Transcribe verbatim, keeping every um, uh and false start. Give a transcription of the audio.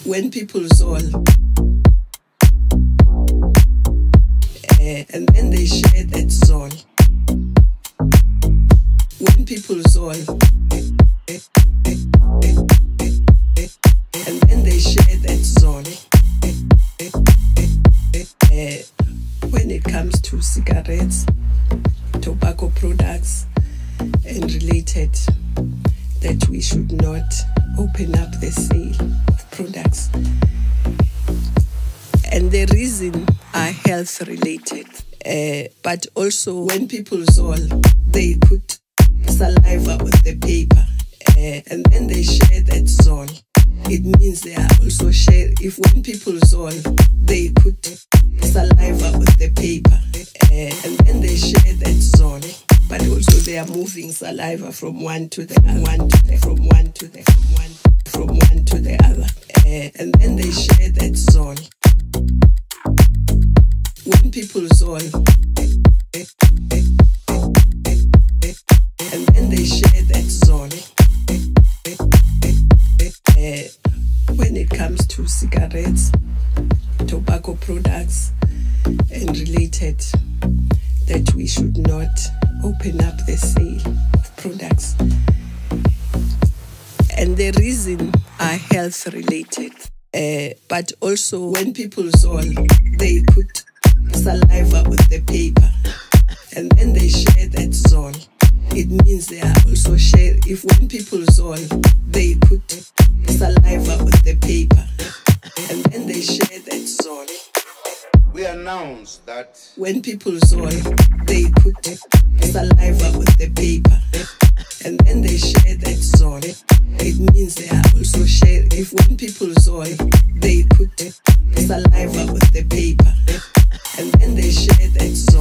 when people zol, uh, and then they share that zol. When people zol, and then they share that zol. Uh, when it comes to cigarettes, tobacco products, and related, that we should not open up the sale of products. And the reason are health related. Uh, but also when people zol, they put saliva on the paper, uh, and then they share that zol. It means they are also share. If when people zol, they put saliva on the paper, uh, and then they share that zol. But also they are moving saliva from one to the one to the from one to the from one from one to the other, uh, and then they share that zol. When people zol, and then they share that zol. Uh, when it comes to cigarettes, tobacco products, and related, that we should not open up the sale of products. And the reason are health related. Uh, but also when people zol, they put saliva on the paper, and then they share that zol. It means they are also share. If when people zol, they put saliva on the paper, and then they share that zol. We announce that when people zol, they put saliva on the paper, and then they share that zol. It means they are also share. If when people zol, they put saliva on the paper, and then they share that zol.